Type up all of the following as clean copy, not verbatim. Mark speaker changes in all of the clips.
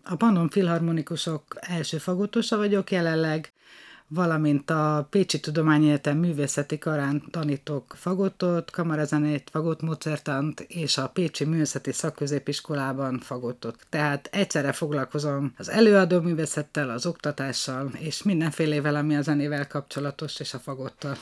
Speaker 1: A Pannon Filharmonikusok első fagotosa vagyok jelenleg, valamint a Pécsi Tudományegyetem Művészeti Karán tanítok fagotot, kamarazenét, fagotmódszertant, és a Pécsi Művészeti Szakközépiskolában fagotot. Tehát egyszerre foglalkozom az előadó művészettel, az oktatással, és mindenfélével, ami a zenével kapcsolatos, és a fagottal.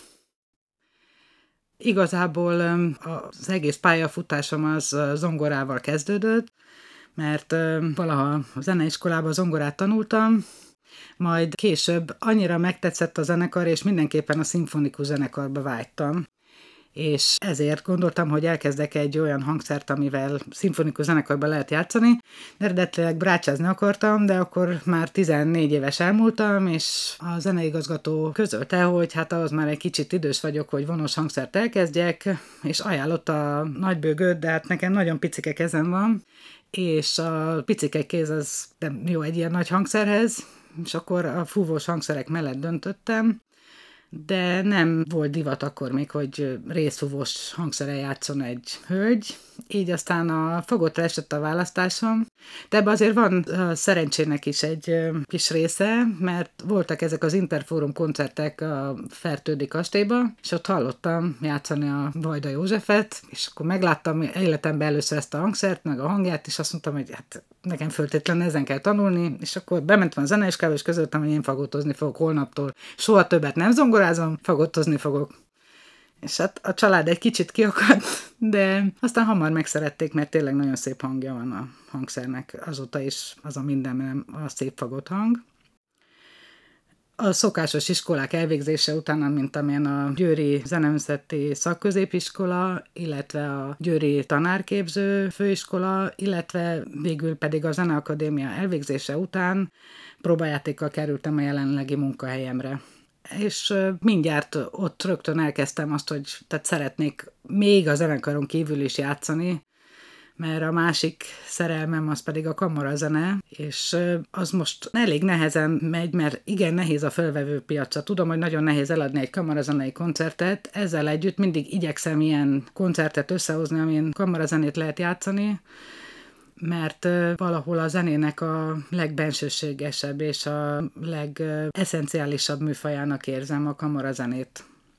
Speaker 1: Igazából az egész pályafutásom az zongorával kezdődött, mert valaha a zeneiskolában zongorát tanultam, majd később annyira megtetszett a zenekar, és mindenképpen a szimfonikus zenekarba vágytam. És ezért gondoltam, hogy elkezdek egy olyan hangszert, amivel szimfonikus zenekarban lehet játszani. Eredetileg brácsázni akartam, de akkor már 14 éves elmúltam, és a zeneigazgató közölte, hogy hát ahhoz már egy kicsit idős vagyok, hogy vonós hangszert elkezdjek, és ajánlott a nagybőgőt, de hát nekem nagyon picike kezem van, és a picike kéz az nem jó egy ilyen nagy hangszerhez, és akkor a fúvós hangszerek mellett döntöttem, de nem volt divat akkor még, hogy részfúvós hangszeren játszon egy hölgy, így aztán a fagottra esett a választásom, de ebben azért van a szerencsének is egy kis része, mert voltak ezek az Interforum koncertek a Fertődi kastélyba, és ott hallottam játszani a Vajda Józsefet, és akkor megláttam életemben először ezt a hangszert, meg a hangját, és azt mondtam, hogy hát nekem föltétlenül ezen kell tanulni, és akkor bementem a zeneiskolába, és közöltem, hogy én fagotozni fogok holnaptól. Soha többet nem zongorázom, fagotozni fogok. És hát a család egy kicsit kiakadt, de aztán hamar megszerették, mert tényleg nagyon szép hangja van a hangszernek. Azóta is az a mindenben a szép fagott hang. A szokásos iskolák elvégzése után, mint amilyen a Győri Zeneművészeti Szakközépiskola, illetve a Győri Tanárképző Főiskola, illetve végül pedig a Zeneakadémia elvégzése után próbajátékkal kerültem a jelenlegi munkahelyemre. És mindjárt ott rögtön elkezdtem azt, hogy tehát szeretnék még a zenekaron kívül is játszani, mert a másik szerelmem az pedig a kamarazene, és az most elég nehezen megy, mert igen nehéz a felvevő piaca. Tudom, hogy nagyon nehéz eladni egy kamarazenei koncertet, ezzel együtt mindig igyekszem ilyen koncertet összehozni, amin kamarazenét lehet játszani, mert valahol a zenének a legbensőségesebb és a legeszenciálisabb műfajának érzem a kamarazenét.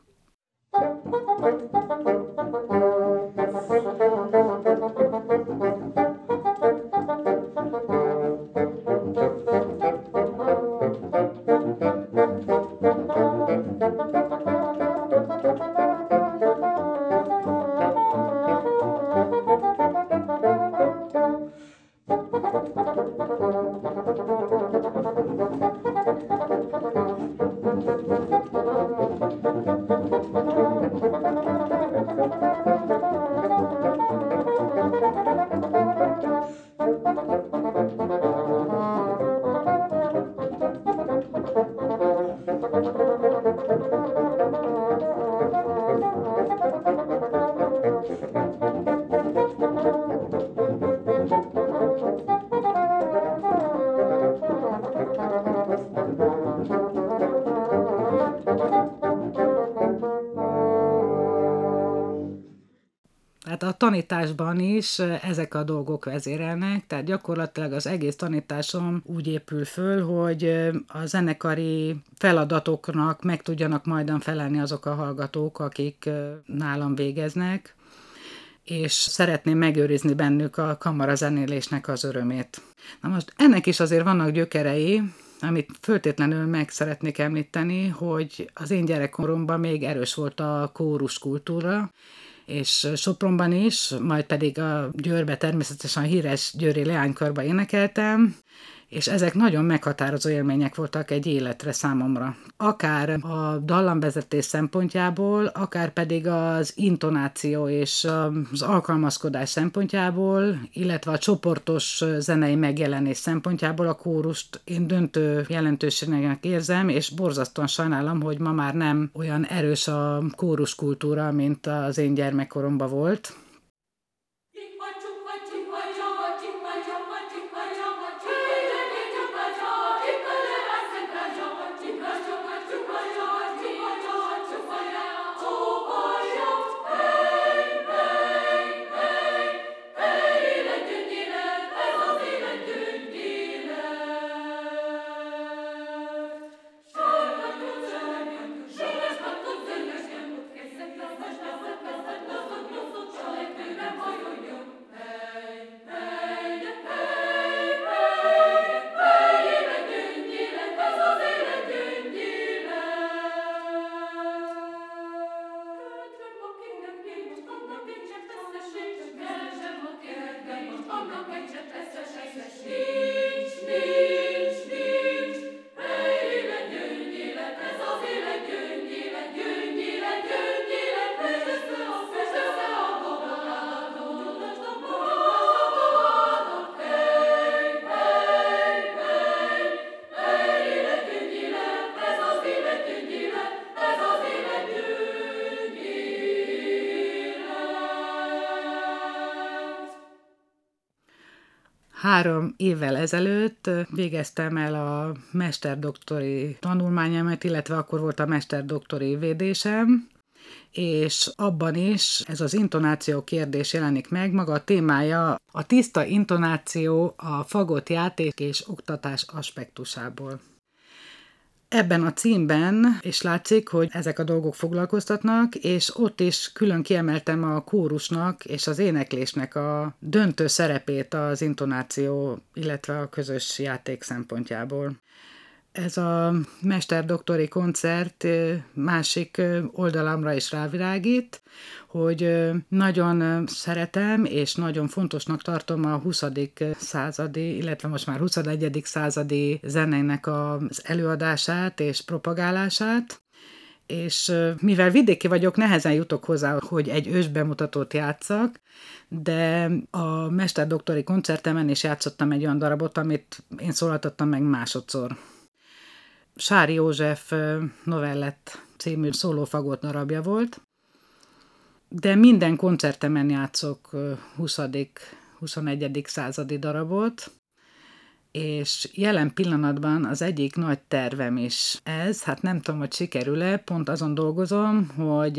Speaker 1: Tehát a tanításban is ezek a dolgok vezérelnek, tehát gyakorlatilag az egész tanításom úgy épül föl, hogy a zenekari feladatoknak meg tudjanak majdan felelni azok a hallgatók, akik nálam végeznek, és szeretném megőrizni bennük a kamarazenélésnek az örömét. Na most ennek is azért vannak gyökerei, amit föltétlenül meg szeretnék említeni, hogy az én gyerekkoromban még erős volt a kórus kultúra, és Sopronban is, majd pedig a Győrbe természetesen a híres győri leánykörbe énekeltem, és ezek nagyon meghatározó élmények voltak egy életre számomra. Akár a dallamvezetés szempontjából, akár pedig az intonáció és az alkalmazkodás szempontjából, illetve a csoportos zenei megjelenés szempontjából a kórust én döntő jelentőségnek érzem, és borzasztóan sajnálom, hogy ma már nem olyan erős a kórus kultúra, mint az én gyermekkoromban volt. 3 évvel ezelőtt végeztem el a mesterdoktori tanulmányomat, illetve akkor volt a mesterdoktori védésem, és abban is ez az intonáció kérdés jelenik meg, maga a témája a tiszta intonáció a fagott játék és oktatás aspektusából. Ebben a címben is látszik, hogy ezek a dolgok foglalkoztatnak, és ott is külön kiemeltem a kórusnak és az éneklésnek a döntő szerepét az intonáció, illetve a közös játék szempontjából. Ez a mesterdoktori koncert másik oldalamra is rávilágít, hogy nagyon szeretem és nagyon fontosnak tartom a 20. századi, illetve most már 21. századi zenének az előadását és propagálását, és mivel vidéki vagyok, nehezen jutok hozzá, hogy egy ősbemutatót játsszak, de a mesterdoktori koncertemen is játszottam egy olyan darabot, amit én szólaltattam meg másodszor. Sári József Novellett című szólófagott darabja volt, de minden koncertemen játszok 20. 21. századi darabot, és jelen pillanatban az egyik nagy tervem is ez, hát nem tudom, hogy sikerül-e, pont azon dolgozom, hogy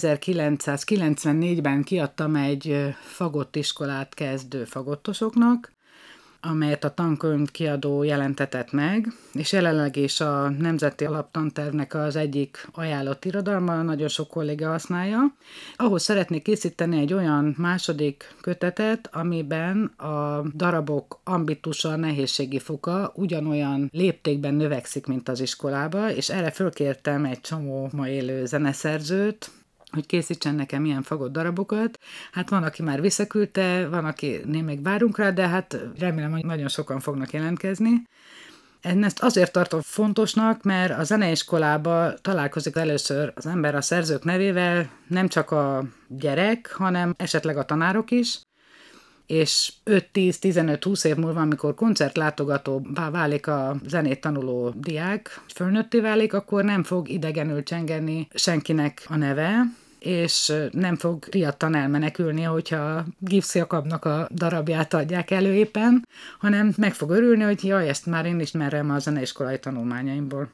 Speaker 1: 1994-ben kiadtam egy fagott iskolát kezdő fagottosoknak, amelyet a tankönyv kiadó jelentetett meg, és jelenleg is a Nemzeti Alaptantervnek az egyik ajánlott irodalma, nagyon sok kolléga használja. Ahhoz szeretnék készíteni egy olyan második kötetet, amiben a darabok ambitusa, nehézségi foka ugyanolyan léptékben növekszik, mint az iskolába, és erre fölkértem egy csomó ma élő zeneszerzőt, hogy készítsen nekem ilyen fagott darabokat. Hát van, aki már visszaküldte, van, aki még várunk rá, de hát remélem, hogy nagyon sokan fognak jelentkezni. Ezt azért tartom fontosnak, mert a zeneiskolába találkozik először az ember a szerzők nevével, nem csak a gyerek, hanem esetleg a tanárok is, és 5-10-15-20 év múlva, amikor koncertlátogatóbbá válik a zenét tanuló diák, fölnőtté válik, akkor nem fog idegenül csengeni senkinek a neve, és nem fog riadtan elmenekülni, hogyha Gibbs Jakabnak a darabját adják elő éppen, hanem meg fog örülni, hogy jaj, ezt már én ismerem a zeneiskolai tanulmányaimból.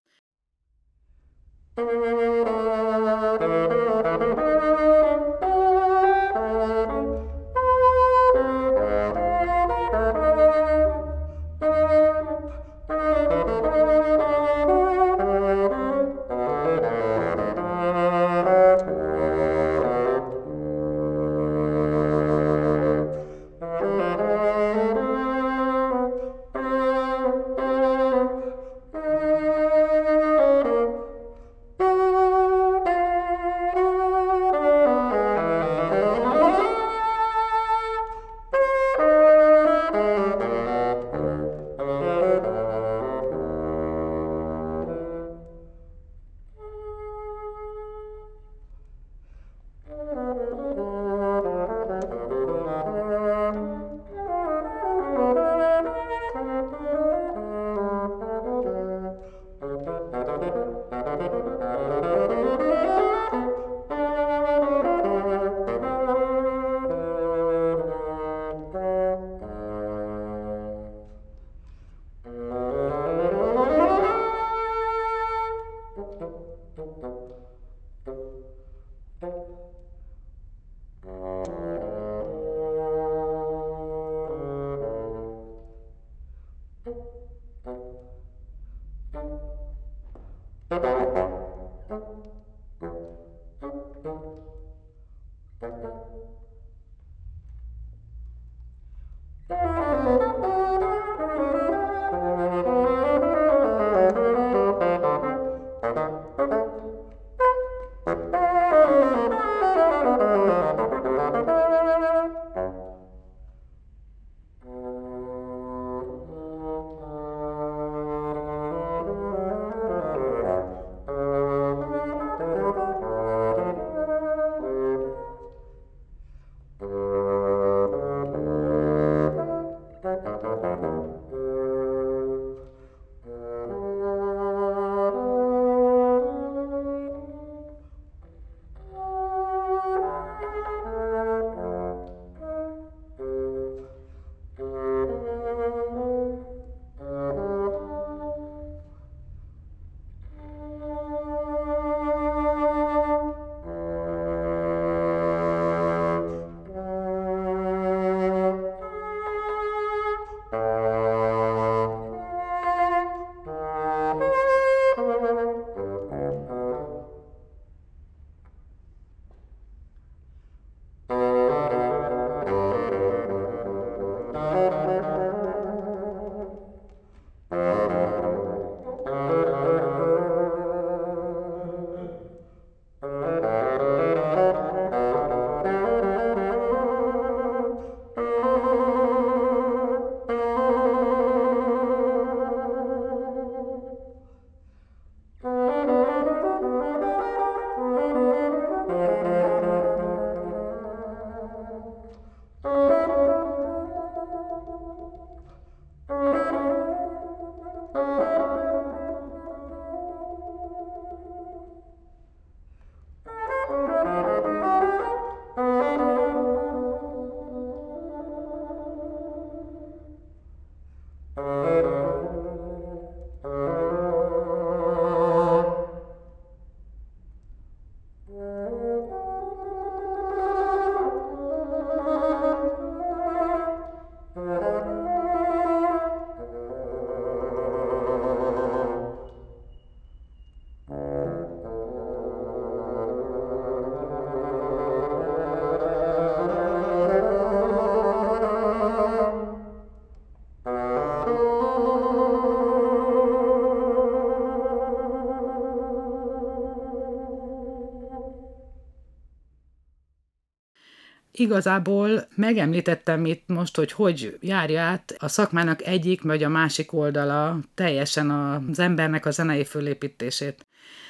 Speaker 1: Igazából megemlítettem itt most, hogy járja át a szakmának egyik vagy a másik oldala teljesen az embernek a zenei fölépítését.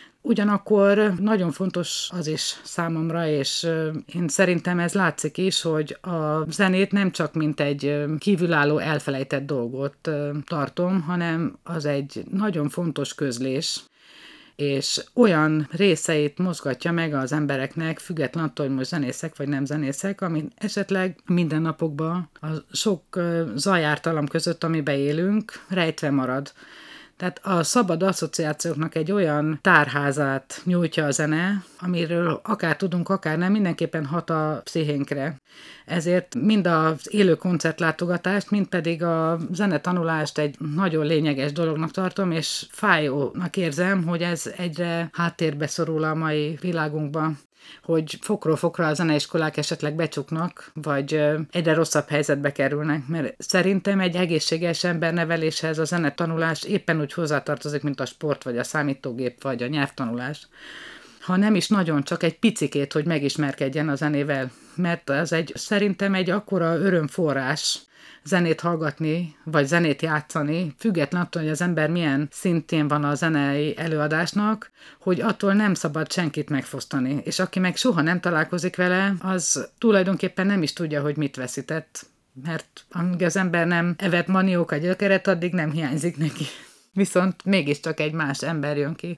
Speaker 1: Ugyanakkor nagyon fontos az is számomra, és én szerintem ez látszik is, hogy a zenét nem csak mint egy kívülálló elfelejtett dolgot tartom, hanem az egy nagyon fontos közlés, és olyan részeit mozgatja meg az embereknek, független attól, hogy most zenészek vagy nem zenészek, ami esetleg mindennapokban a sok zajártalom között, amiben élünk, rejtve marad. Tehát a szabad asszociációknak egy olyan tárházát nyújtja a zene, amiről akár tudunk, akár nem, mindenképpen hat a pszichénkre. Ezért mind az élő koncertlátogatást, mind pedig a zenetanulást egy nagyon lényeges dolognak tartom, és fájónak érzem, hogy ez egyre háttérbe szorul a mai világunkban, hogy fokról fokra a zeneiskolák esetleg becsuknak, vagy egyre rosszabb helyzetbe kerülnek, mert szerintem egy egészséges emberneveléshez a zenetanulás éppen úgy hozzátartozik, mint a sport, vagy a számítógép, vagy a nyelvtanulás. Ha nem is nagyon, csak egy picikét, hogy megismerkedjen a zenével, mert az szerintem egy akkora örömforrás zenét hallgatni, vagy zenét játszani, független attól, hogy az ember milyen szintén van a zenei előadásnak, hogy attól nem szabad senkit megfosztani. És aki meg soha nem találkozik vele, az tulajdonképpen nem is tudja, hogy mit veszített. Mert amíg az ember nem evett manióka gyökeret, addig nem hiányzik neki. Viszont mégiscsak egy más ember jön ki.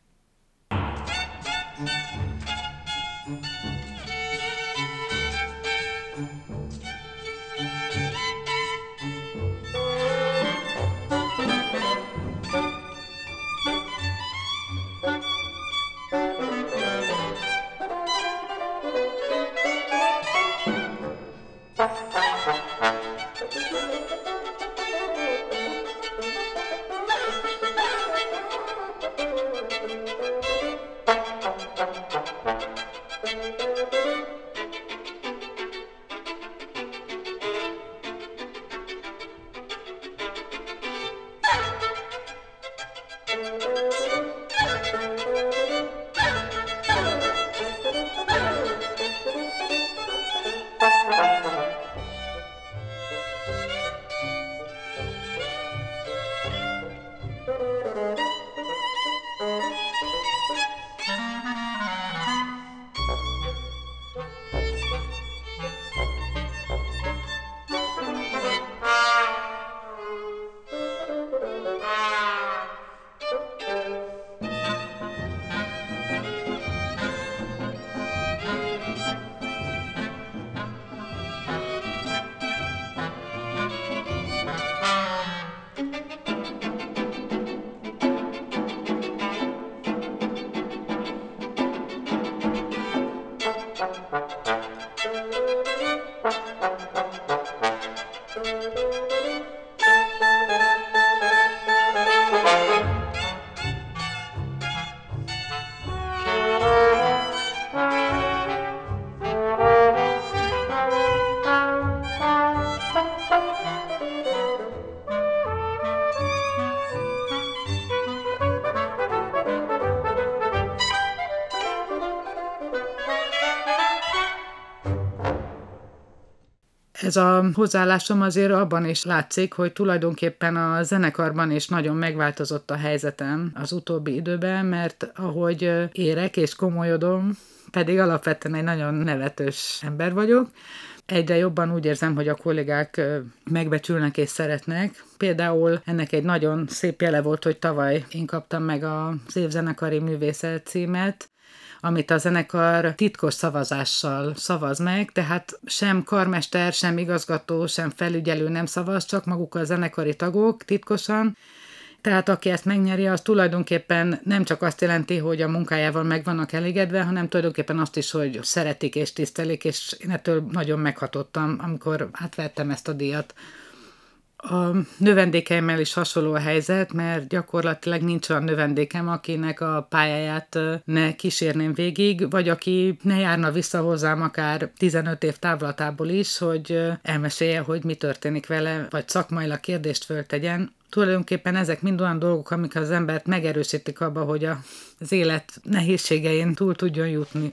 Speaker 1: Ez a hozzáállásom azért abban is látszik, hogy tulajdonképpen a zenekarban is nagyon megváltozott a helyzetem az utóbbi időben, mert ahogy érek és komolyodom, pedig alapvetően egy nagyon nevetős ember vagyok, egyre jobban úgy érzem, hogy a kollégák megbecsülnek és szeretnek. Például ennek egy nagyon szép jele volt, hogy tavaly én kaptam meg az évzenekari művészet címet, amit a zenekar titkos szavazással szavaz meg, tehát sem karmester, sem igazgató, sem felügyelő nem szavaz, csak maguk a zenekari tagok titkosan. Tehát aki ezt megnyeri, az tulajdonképpen nem csak azt jelenti, hogy a munkájával meg vannak elégedve, hanem tulajdonképpen azt is, hogy szeretik és tisztelik, és én ettől nagyon meghatottam, amikor átvettem ezt a díjat. A növendékeimmel is hasonló a helyzet, mert gyakorlatilag nincs olyan növendékem, akinek a pályáját ne kísérném végig, vagy aki ne járna vissza hozzám akár 15 év távlatából is, hogy elmesélje, hogy mi történik vele, vagy szakmailag kérdést föltegyen. Tulajdonképpen ezek mind olyan dolgok, amik az embert megerősítik abba, hogy az élet nehézségein túl tudjon jutni.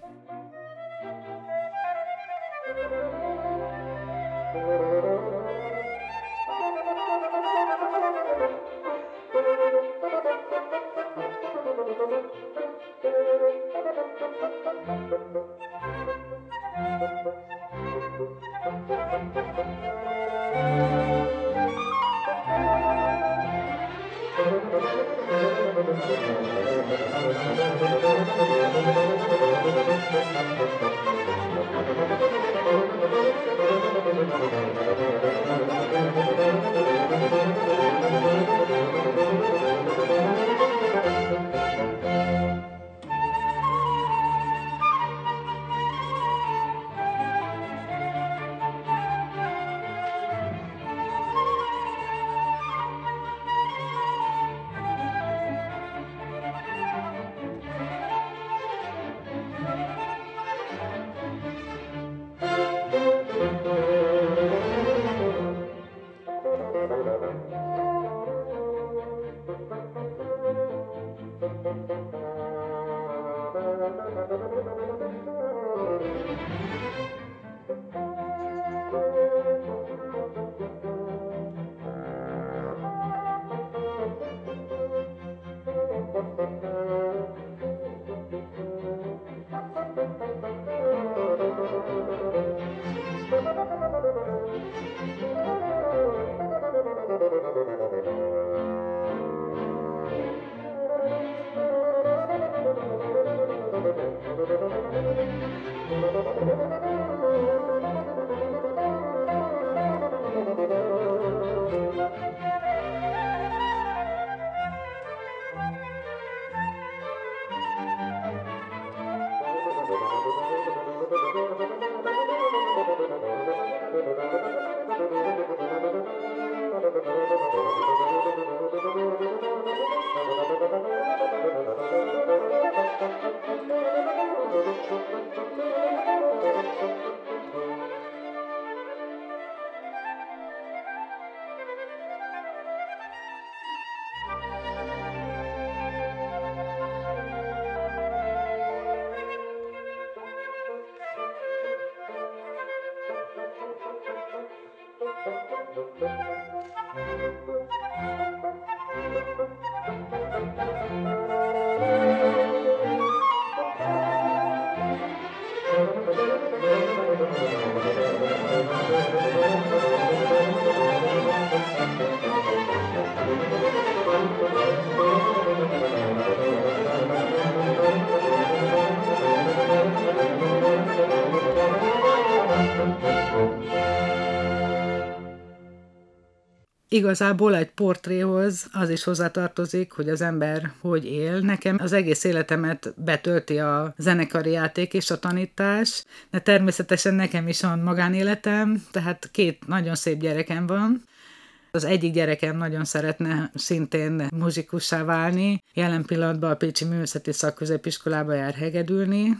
Speaker 1: Igazából egy portréhoz az is hozzátartozik, hogy az ember hogy él. Nekem az egész életemet betölti a zenekari játék és a tanítás, de természetesen nekem is van magánéletem, tehát 2 nagyon szép gyerekem van. Az egyik gyerekem nagyon szeretne szintén muzsikussá válni, jelen pillanatban a Pécsi Művészeti Szakközépiskolába jár hegedülni.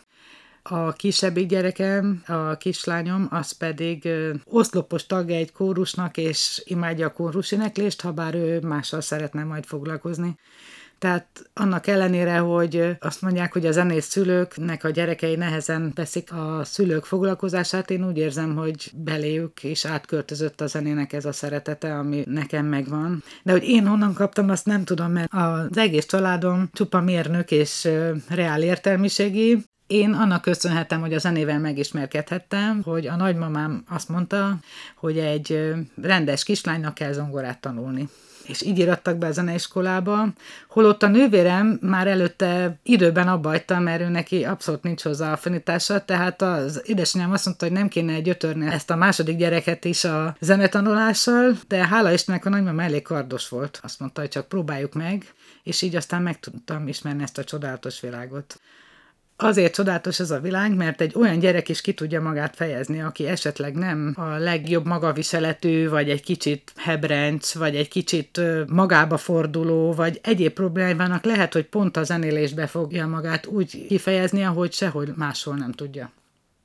Speaker 1: A kisebbik gyerekem, a kislányom, az pedig oszlopos tagja egy kórusnak, és imádja a kóruséneklést, ha bár ő mással szeretne majd foglalkozni. Tehát annak ellenére, hogy azt mondják, hogy a zenész szülőknek a gyerekei nehezen veszik a szülők foglalkozását, én úgy érzem, hogy beléjük is átköltözött a zenének ez a szeretete, ami nekem megvan. De hogy én honnan kaptam, azt nem tudom, mert az egész családom csupa mérnök és reál értelmiségi. Én annak köszönhetem, hogy a zenével megismerkedhettem, hogy a nagymamám azt mondta, hogy egy rendes kislánynak kell zongorát tanulni. és így irattak be a zeneiskolába, holott a nővérem már előtte időben abbahagyta, mert ő neki abszolút nincs hozzá affinitása, tehát az édesanyám azt mondta, hogy nem kéne gyötörni ezt a második gyereket is a zenetanulással, de hála Istennek a nagymama elég kardos volt. Azt mondta, hogy csak próbáljuk meg, és így aztán meg tudtam ismerni ezt a csodálatos világot. Azért csodálatos ez a világ, mert egy olyan gyerek is ki tudja magát fejezni, aki esetleg nem a legjobb magaviseletű, vagy egy kicsit hebrenc, vagy egy kicsit magába forduló, vagy egyéb problémának lehet, hogy pont a zenélésbe fogja magát úgy kifejezni, ahogy sehol máshol nem tudja.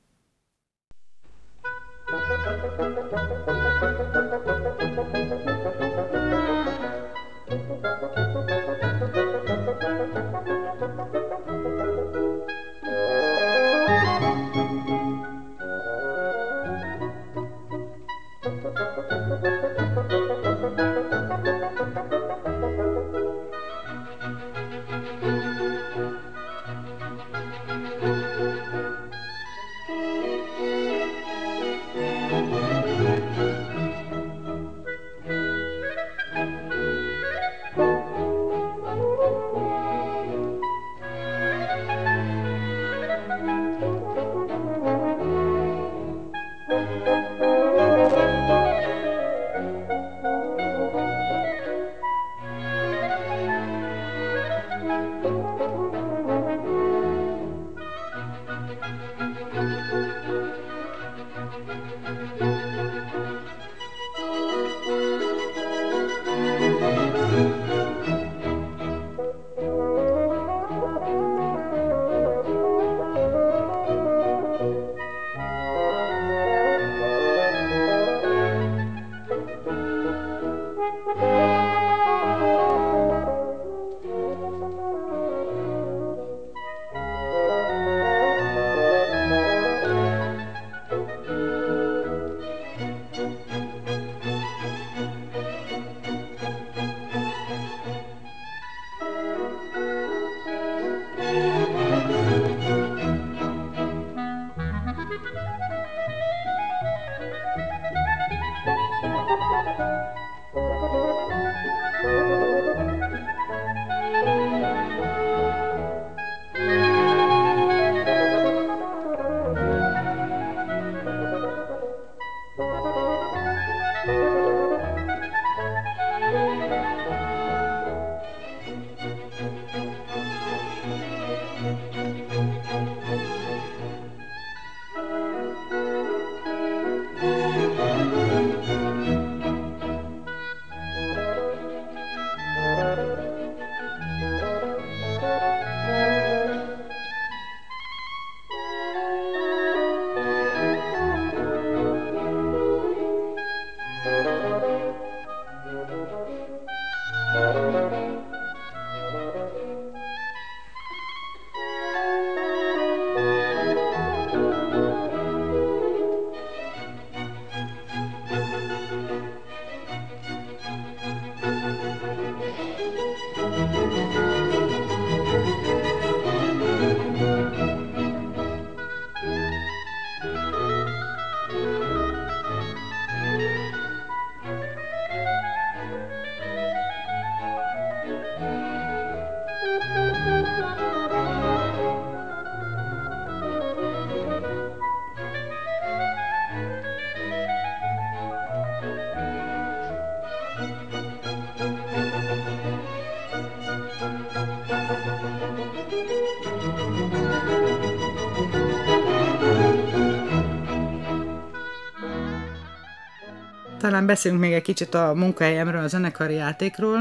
Speaker 1: Talán beszélünk még egy kicsit a munkahelyemről, a zenekari játékról.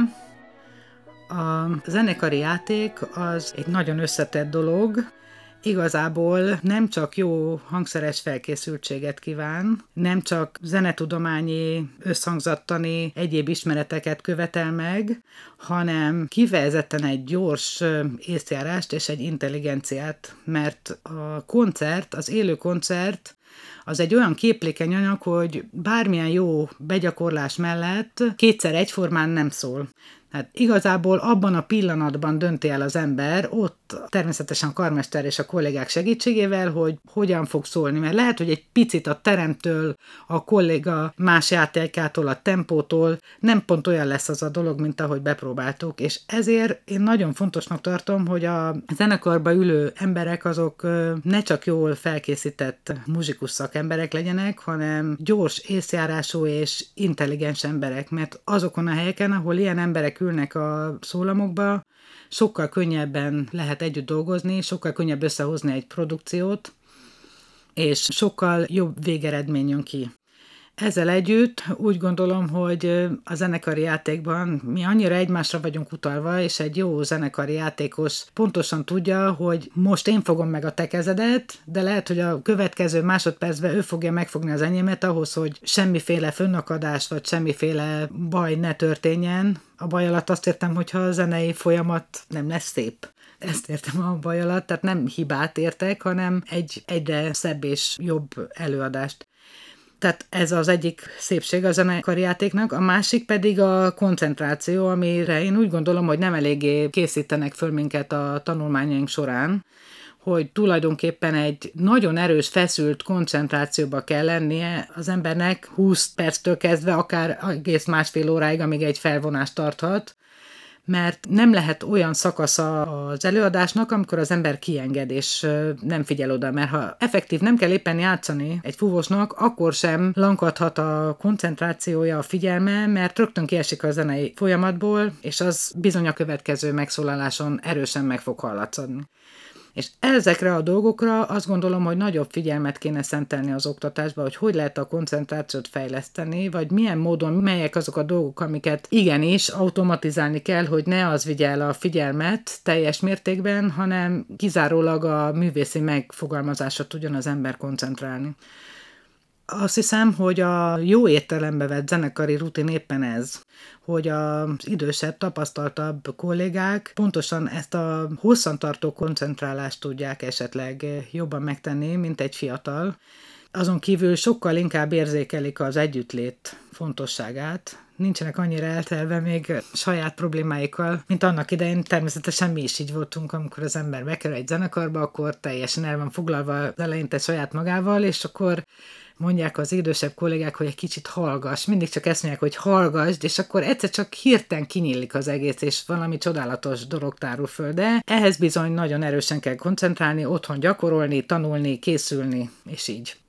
Speaker 1: A zenekari játék az egy nagyon összetett dolog. Igazából nem csak jó hangszeres felkészültséget kíván, nem csak zenetudományi, összhangzattani, egyéb ismereteket követel meg, hanem kifejezetten egy gyors észjárást és egy intelligenciát, mert a koncert, az élő koncert, az egy olyan képlékeny anyag, hogy bármilyen jó begyakorlás mellett kétszer egyformán nem szól. Hát igazából abban a pillanatban dönti el az ember, ott természetesen a karmester és a kollégák segítségével, hogy hogyan fog szólni, mert lehet, hogy egy picit a teremtől, a kolléga más játékától, a tempótól nem pont olyan lesz az a dolog, mint ahogy bepróbáltuk, és ezért én nagyon fontosnak tartom, hogy a zenekarba ülő emberek azok ne csak jól felkészített muzsikus szakemberek legyenek, hanem gyors, észjárású és intelligens emberek, mert azokon a helyeken, ahol ilyen emberek ülnek a szólamokba, sokkal könnyebben lehet együtt dolgozni, sokkal könnyebb összehozni egy produkciót, és sokkal jobb végeredmény jön ki. Ezzel együtt úgy gondolom, hogy a zenekari játékban mi annyira egymásra vagyunk utalva, és egy jó zenekari játékos pontosan tudja, hogy most én fogom meg a te kezedet, de lehet, hogy a következő másodpercben ő fogja megfogni az enyémet ahhoz, hogy semmiféle fönnakadás, vagy semmiféle baj ne történjen. A baj alatt azt értem, hogyha a zenei folyamat nem lesz szép. Ezt értem a baj alatt, tehát nem hibát értek, hanem egy egyre szebb és jobb előadást. Tehát ez az egyik szépség a zenekari játéknak, a másik pedig a koncentráció, amire én úgy gondolom, hogy nem eléggé készítenek föl minket a tanulmányaink során, hogy tulajdonképpen egy nagyon erős, feszült koncentrációba kell lennie az embernek 20 perctől kezdve, akár egész másfél óráig, amíg egy felvonás tarthat, mert nem lehet olyan szakasza az előadásnak, amikor az ember kienged, és nem figyel oda, mert ha effektív nem kell éppen játszani egy fúvósnak, akkor sem lankadhat a koncentrációja, a figyelme, mert rögtön kiesik a zenei folyamatból, és az bizony a következő megszólaláson erősen meg fog hallatszani. És ezekre a dolgokra azt gondolom, hogy nagyobb figyelmet kéne szentelni az oktatásba, hogy lehet a koncentrációt fejleszteni, vagy milyen módon, melyek azok a dolgok, amiket igenis automatizálni kell, hogy ne az vigye el a figyelmet teljes mértékben, hanem kizárólag a művészi megfogalmazásra tudjon az ember koncentrálni. Azt hiszem, hogy a jó értelembe vett zenekari rutin éppen ez, hogy az idősebb, tapasztaltabb kollégák pontosan ezt a hosszantartó koncentrálást tudják esetleg jobban megtenni, mint egy fiatal. Azon kívül sokkal inkább érzékelik az együttlét fontosságát, nincsenek annyira eltelve még saját problémáikkal, mint annak idején. Természetesen mi is így voltunk, amikor az ember bekerül egy zenekarba, akkor teljesen el van foglalva az eleinte saját magával, és akkor mondják az idősebb kollégák, hogy egy kicsit hallgass. Mindig csak ezt mondják, hogy hallgassd, és akkor egyszer csak hirtelen kinyílik az egész, és valami csodálatos dolog tárul föl. De ehhez bizony nagyon erősen kell koncentrálni, otthon gyakorolni, tanulni, készülni, és így.